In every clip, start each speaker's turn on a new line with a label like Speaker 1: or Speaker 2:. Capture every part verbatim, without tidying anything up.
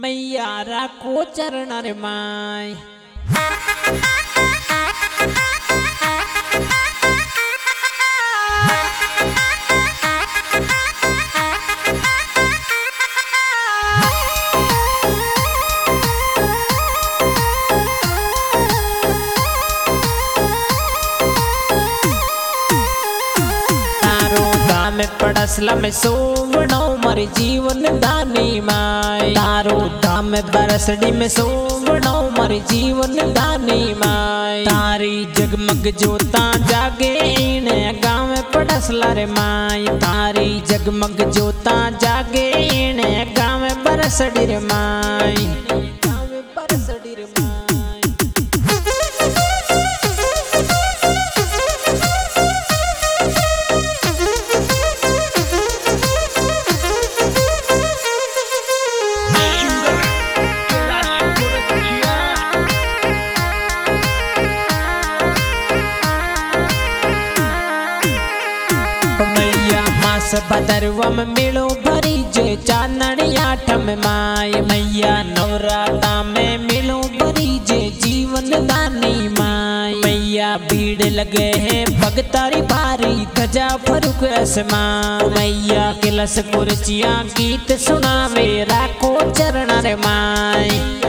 Speaker 1: मैया राखो चरण रे माय। में पड़सला में सोवणो मरी जीवन दानी माय। तारो धाम बरसड़ी में सोवणो मरी जीवन दानी माय। तारी जगमग जोता जागे इने गाँव में पड़सला रे माय। तारी जगमग जोता जागे इने गाँव में बरसड़ी रे माय। गाँव में बरसड़ी रे माय। भदरवा में मिलो भरी जे चांदनी आठम माय। मैया नवराता में मिलो भरी जे जीवन दानी माय। मैया भीड़ लगे हैं भगतारी भारी धजा फरुक आसमां। मैया किलस कुर्चिया गीत सुनावे राखो चरण रे माय।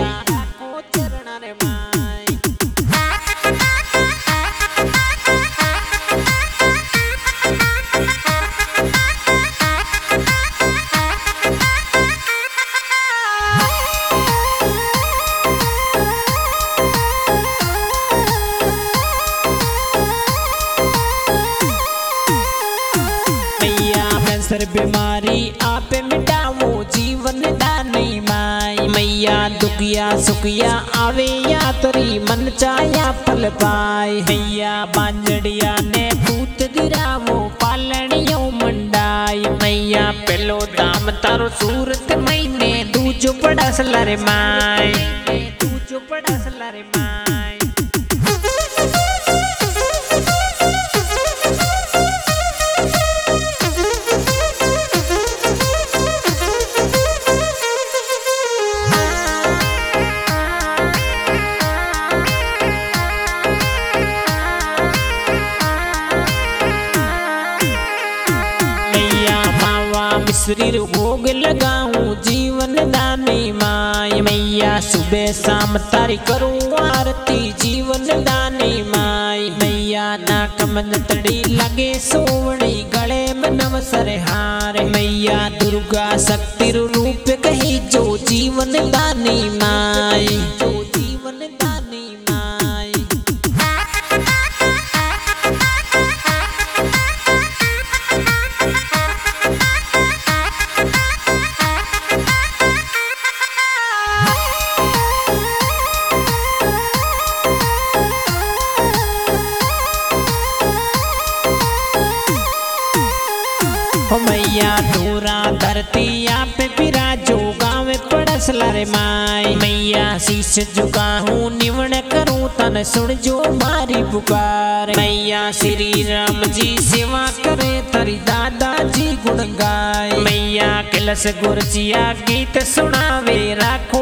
Speaker 1: सर बीमारी आप मिटावो जीवन दानी माय। मैया दुखिया सुखिया आवे या तरी मन चाया फल पाए। मैया बांजड़िया ने पूत गिरावो पालनियो मंडाई। मैया पेलो दाम तारो सूरत महीने दूजो पड़सला रे माय। दूजो पड़सला रे माय। मिश्री भोग लगाऊं जीवन दानी माय। मैया सुबह शाम तारी करूं आरती जीवन दानी माय। मैया नाक मन तड़ी लगे सोवणी गले में नवसर हार। मैया दुर्गा शक्ति रूप कही जो जीवन दानी माय। जो जीवन दानी माय। मैया धोरा धरती आप पिराजो गाँव पड़सला रे माय। मैया शीश झुका हूँ निवण करूँ तन सुन जो मारी पुकार। मैया श्री राम जी सेवा करे तरी दादाजी गुण गाय। मैया किलस गुरजिया गीत सुनावे राखो